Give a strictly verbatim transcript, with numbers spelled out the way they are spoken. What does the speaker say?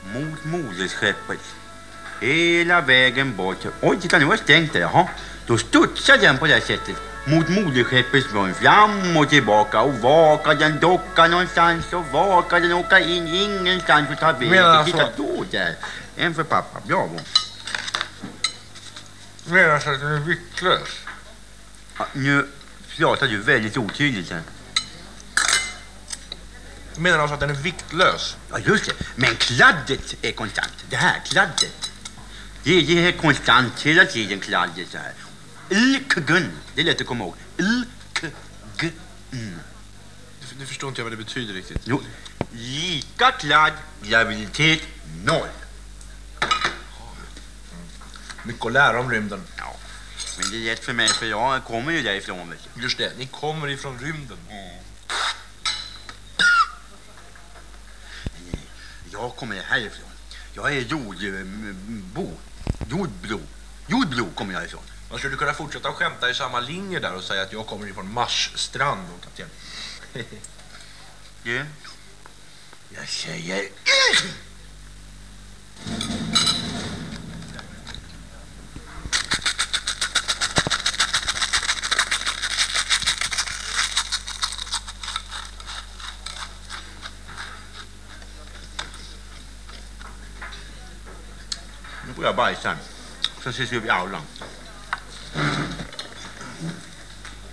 mot moderskeppet. Hela vägen bort. Oj, titta, nu har jag stängt det. Jaha. Då studsar den på det sättet. Mot moderskeppets mun. Fram och tillbaka. Och vakar den docka någonstans. Och vakar den åka in. Ingenstans att ta vägen. Titta då där. En för pappa. Bravo. Menar alltså att den är viktlös? Ja, nu pratar du väldigt otydligt här. Menar alltså att den är viktlös? Ja, just det. Men kladdet är konstant. Det här kladdet. Det, det är konstant hela tiden, kladdet så här. L-k-gun. Det är lätt att komma ihåg. L-k-gun. Du, du förstår inte vad det betyder riktigt. Jo. Lika kladd, graviditet, noll. Mycket att lära om rymden. Ja, men det är lätt för mig för jag kommer ju därifrån. Vet du. Just det, ni kommer ifrån rymden. Mm. Jag kommer härifrån. Jag är jordbo. Jordbro. Jordbro kommer jag ifrån. Man skulle kunna fortsätta att skämta i samma linje där och säga att jag kommer ifrån Marsstrand och kapten. Ja. Jag säger... Nu får jag bajsa. Så ses vi upp i aulan.